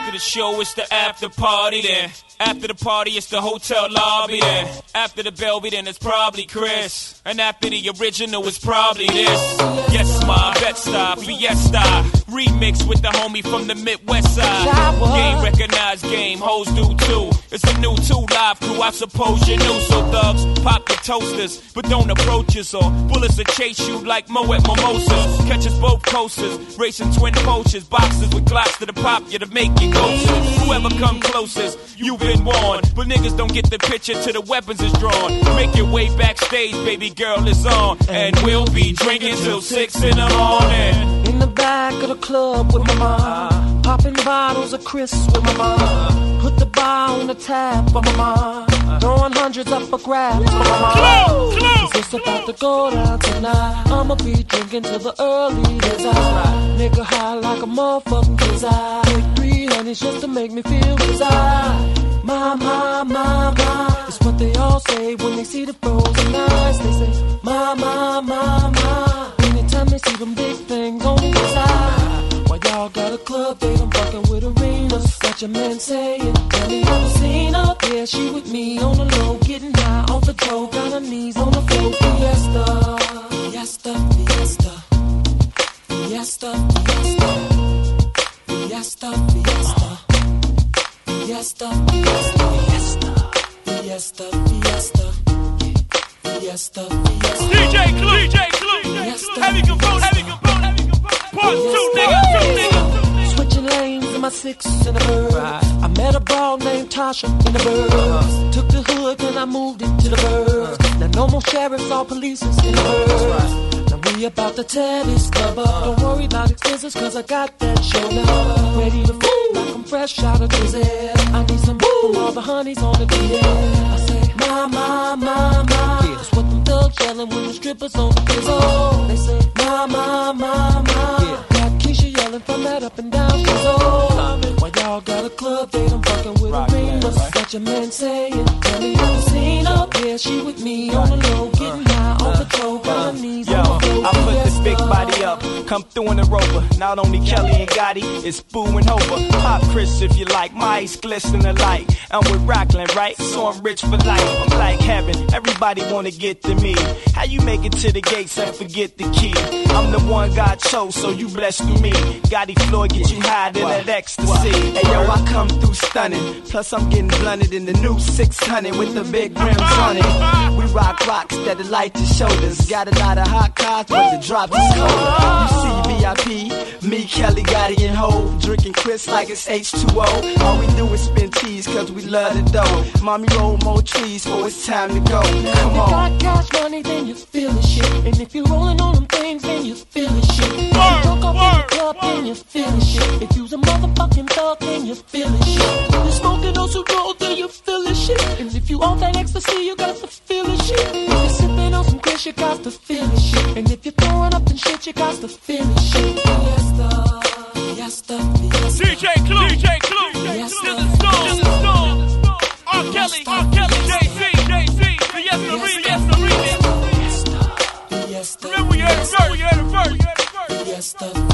After the show, it's the after party then. After the party, it's the hotel lobby then. After the Belby, then it's probably Chris. And after the original, it's probably this. Yes, ma, Bed-Stuy, Fiesta. Remix with the homie from the Midwest side. Game recognized game, hoes do too. It's a new 2 Live crew, I suppose you knew. So thugs, pop the toasters, but don't approach us, or bullets will chase you like Moet Mimosas. Catch us both coasters, racing twin poachers. Boxes with Glocks to the pop you to make it ghosted. Whoever come closest, you've been warned. But niggas don't get the picture till the weapons is drawn. Make your way backstage, baby girl is on. And we'll be drinking till 6 in the morning. In the back of the club with my mom, popping bottles of Chris with my mom. Put the bar on the tab for my mom, throwing hundreds up for grabs for my mom. Cause it's about to go down tonight. I'ma be drinking till the early days. Nigga high like a motherfucking kiss. I take 3 honeys just to make me feel desire. Ma, it's what they all say when they see the frozen eyes. They say, ma. Anytime they see them big things on the inside. Why y'all got a club date? I'm fucking with arenas. Got your man saying, tell me have you seen her? Yeah, she with me on the low, getting high off the dope, got her knees on the floor. Fiesta, fiesta, fiesta, fiesta, fiesta, fiesta, fiesta. Fiesta, fiesta, fiesta, fiesta, fiesta, fiesta. DJ Clue, heavy component, part 2, nigga. Switching lanes in my 6 in the bird. I met a broad named Tasha in the bird. Took the hood and I moved it to the bird. Now no more sheriffs or police in the bird. Now we about to tear this club up. Don't worry about expenses cause I got that show now. Ready to fool like I'm fresh out of prison. I need some boo from all the honeys on the DM. I say, ma. That's what them thugs yelling when the strippers on the fizzle. They say, ma. Got Keisha yelling from that up and down fizzle. Why y'all got a club date? I'm fucking with arenas. Got your man saying, tell me have you seen her? Yeah, she with me on the low, getting high off the dope, on her knees on the floor. I put this big body up, come through in the Rover. Not only Kelly and Gotti, it's Boo and Hova. Pop Chris if you like, my eyes glisten alike. I'm with Rockland, right? So I'm rich for life. I'm like heaven, everybody wanna get to me. How you make it to the gates and forget the key? I'm the one God chose, so you blessed through me. Gotti Floyd get you higher than that ecstasy. Hey yo, I come through stunning. Plus I'm getting blunted in the new 600 with the big rims on it. We rock rocks that light the shoulders. Got a lot of hot cars, but the drop is colder. You see VIP, me, Kelly, Gotti, and Hov, drinking Chris like it's H2O. All we do is spin cheese, cause we love the dough. Mommy roll more trees, so it's time to go. Come on. If you got cash money, then you feelin' shit. And if you're rolling on them things, then you feelin' shit. If you drunk off in the club, then you feelin' shit. If you's a motherfucking thug, then you feelin' shit. If you're smoking on some dope, then you feelin' shit. And if you on that ecstasy, you got to feelin' shit. If you're sipping on some Chris, you got to feelin' shit. And if you're throwing up and shit, you got to feelin' shit. Fiesta, fiesta, fiesta. DJ Clue, to the storm. R. Kelly, Jay-Z, Fiesta remix. Fiesta, Remember we heard it first. Fiesta.